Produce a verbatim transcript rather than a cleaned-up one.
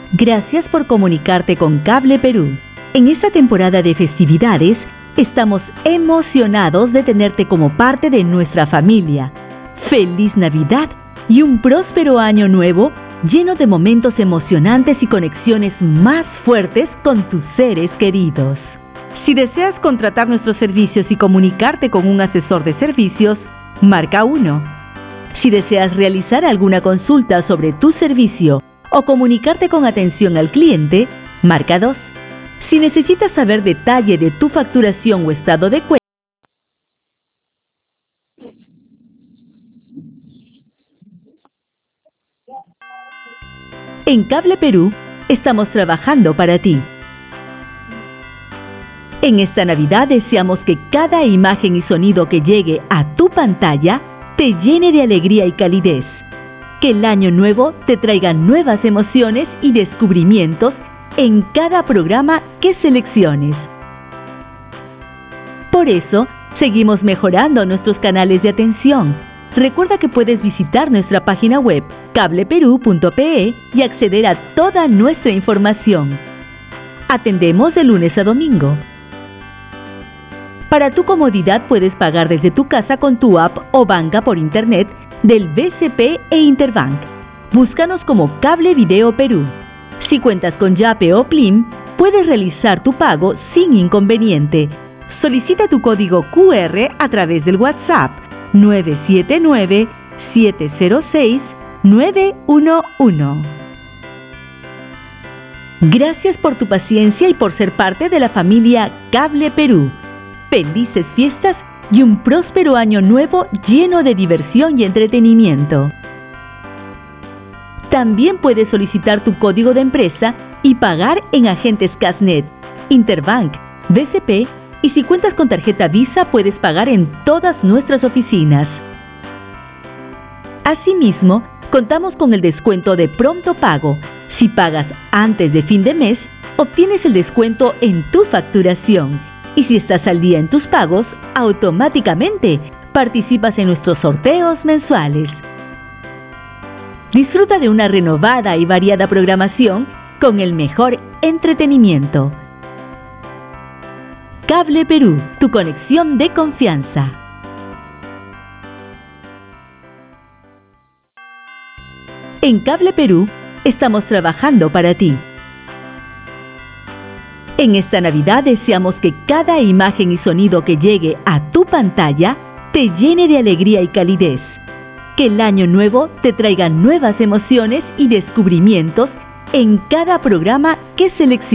Gracias por comunicarte con Cable Perú. En esta temporada de festividades, estamos emocionados de tenerte como parte de nuestra familia. ¡Feliz Navidad y un próspero año nuevo lleno de momentos emocionantes y conexiones más fuertes con tus seres queridos! Si deseas contratar nuestros servicios y comunicarte con un asesor de servicios, marca uno. Si deseas realizar alguna consulta sobre tu servicio o comunicarte con atención al cliente, marca dos. Si necesitas saber detalle de tu facturación o estado de cuenta, en Cable Perú estamos trabajando para ti. En esta Navidad deseamos que cada imagen y sonido que llegue a tu pantalla te llene de alegría y calidez. Que el año nuevo te traiga nuevas emociones y descubrimientos en cada programa que selecciones. Por eso, seguimos mejorando nuestros canales de atención. Recuerda que puedes visitar nuestra página web cable perú punto pe y acceder a toda nuestra información. Atendemos de lunes a domingo. Para tu comodidad puedes pagar desde tu casa con tu app o banca por internet del B C P e Interbank. Búscanos como Cable Video Perú. Si cuentas con Yape o Plim, puedes realizar tu pago sin inconveniente. Solicita tu código Q R a través del WhatsApp nueve siete nueve, siete cero seis, nueve uno uno. Gracias por tu paciencia y por ser parte de la familia Cable Perú. Felices fiestas y un próspero año nuevo lleno de diversión y entretenimiento. También puedes solicitar tu código de empresa y pagar en agentes Casnet, Interbank, B C P y si cuentas con tarjeta Visa puedes pagar en todas nuestras oficinas. Asimismo, contamos con el descuento de pronto pago. Si pagas antes de fin de mes, obtienes el descuento en tu facturación. Y si estás al día en tus pagos, automáticamente participas en nuestros sorteos mensuales. Disfruta de una renovada y variada programación con el mejor entretenimiento. Cable Perú, tu conexión de confianza. En Cable Perú estamos trabajando para ti. En esta Navidad deseamos que cada imagen y sonido que llegue a tu pantalla te llene de alegría y calidez. Que el año nuevo te traiga nuevas emociones y descubrimientos en cada programa que selecciones.